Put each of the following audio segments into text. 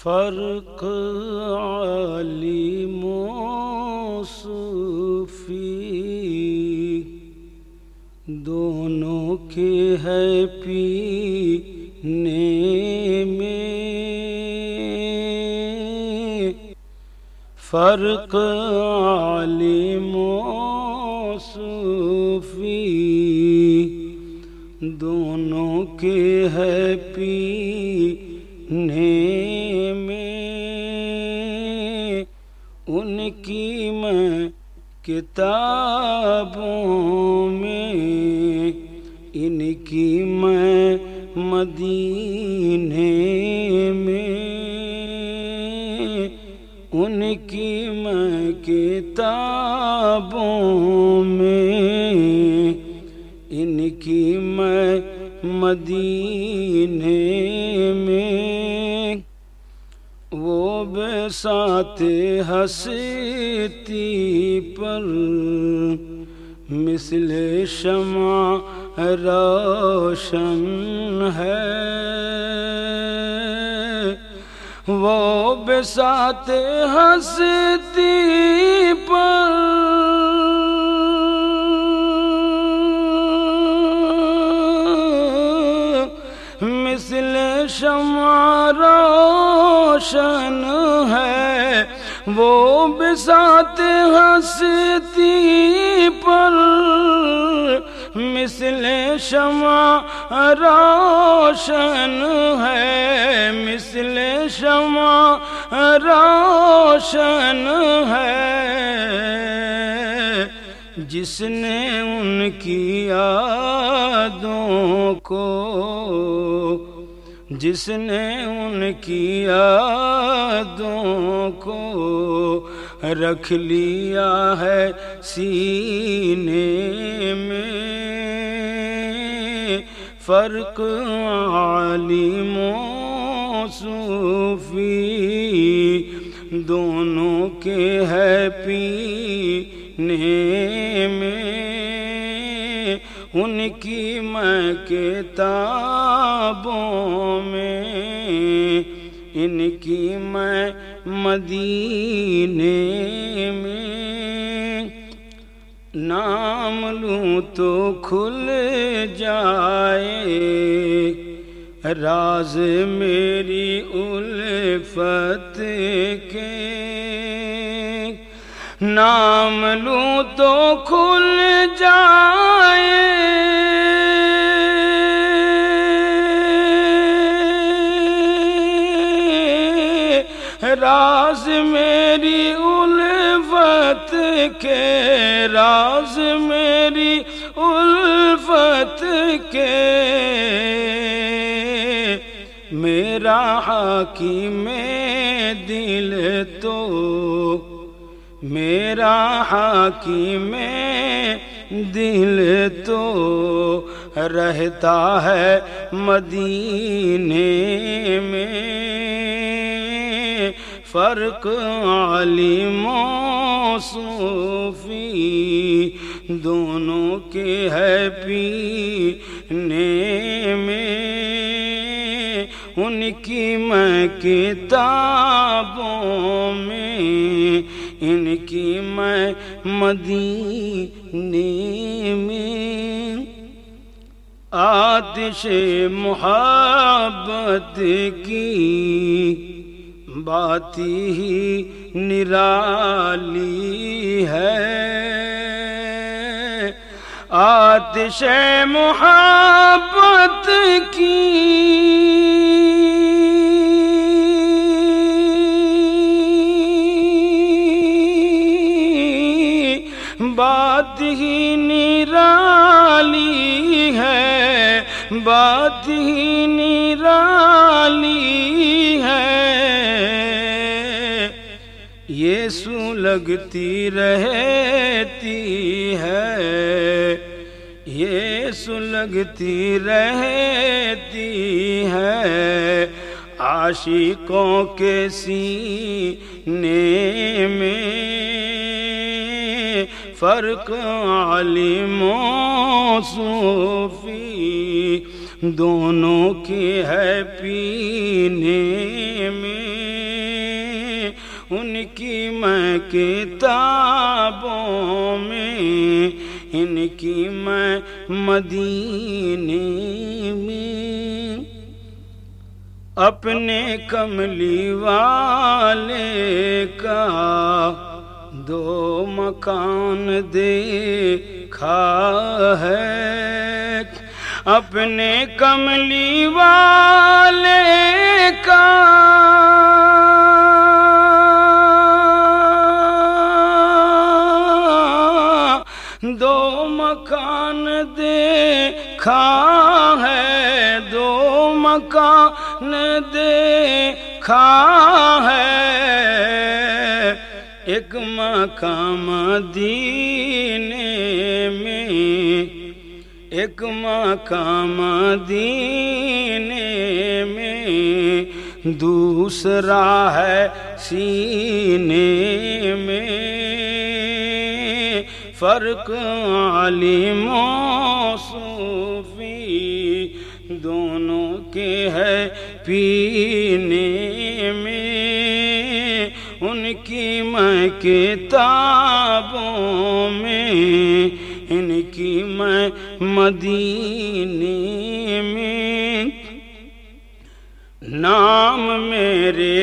فرق عالم و صوفی دونوں کے ہے پینے میں، فرق عالم و صوفی دونوں کے ہے پینے میں، ان کی میں کتابوں میں، ان کی میں مدینے میں، ان کی میں کتابوں میں، ان کی میں مدینے میں، وہ بساط ہستی پر مثل شمع روشن ہے، وہ بساط ہستی پر مثل شمع روشن ہے، وہ بساط ہستی پر مثل شمع روشن ہے، مثل شمع روشن ہے، جس نے ان کی یادوں کو، جس نے ان کی یادوں کو رکھ لیا ہے سینے میں، فرق عالم و صوفی دونوں کے ہے پینے میں، ان کی میں کتابوں میں، ان کی میں مدینے میں، نام لوں تو کھل جائے راز میری الفت کے، نام لوں تو کھل جائے راز میری الفت کے، راز میری الفت کے، میرا حاکم دل تو، میرا حاکم دل تو رہتا ہے مدینے میں، فرق عالم و صوفی دونوں کے ہے پینے میں، ان کی میں کتابوں میں، ان کی میں مدینے میں، آتش محبت کی بات ہی نرالی ہے، آتش محبت کی بات ہی نرالی ہے، بات ہی نرالی ہے، یہ سلگتی رہتی ہے، یہ سلگتی رہتی ہے، عاشقوں کے سینے میں، فرق عالم و صوفی دونوں کی ہے پینے میں، ان کی میں کتابوں میں، ان کی میں مدینے میں، اپنے کملی والے کا دو مکان دیکھا ہے، اپنے کملی والے کا دو مکان دیکھا ہے، دو مکان دیکھا ہے، ایک مقام مدینے میں، ایک مقام مدینے میں، دوسرا ہے سینے میں، فرق عالم و صوفی دونوں کے ہے پینے میں، ان کی میں کتابوں میں، ان کی میں مدینے میں، نام میرے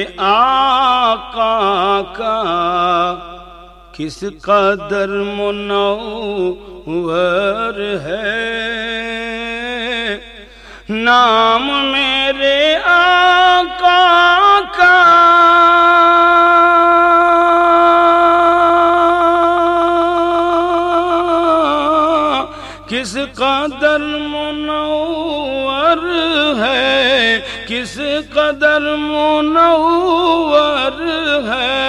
آقا کا کس قدر منور ہے، نام میرے آقا کا کس قدر منور ہے، کس قدر منور ہے،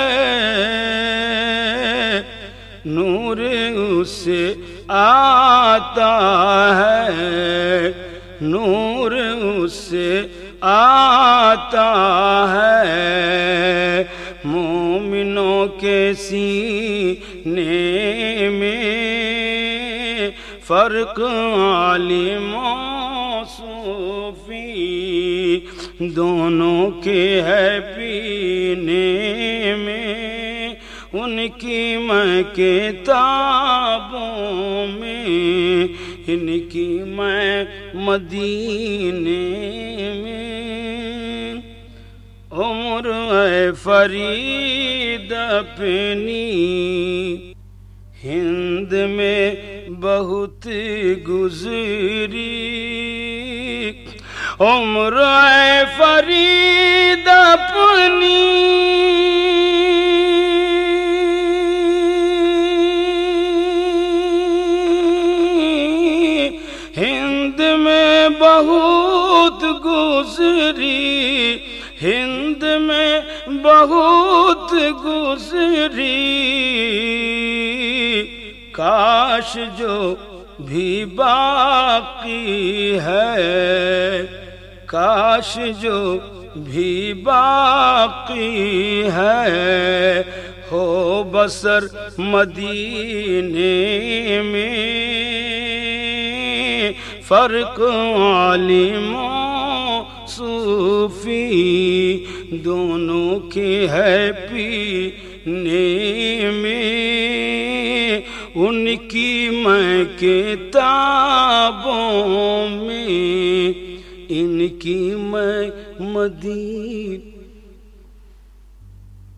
نور اس سے آتا ہے، نور اس سے آتا ہے، مومنوں کے سینے میں، فرق عالم و صوفی دونوں کے ہے پینے میں، ان کی میں کتابوں میں، ان کی میں مدینے میں، عمر اے فرید اپنی ہند میں بہت گزری، عمر اے فرید اپنی ہند میں بہت گزری، ہند میں بہت گزری، کاش جو بھی باقی ہے، کاش جو بھی باقی ہے، ہو بسر مدینے میں، فرق عالم و صوفی دونوں کے ہے پینے میں، ان کی میں کتابوں میں، ان کی میں مدینے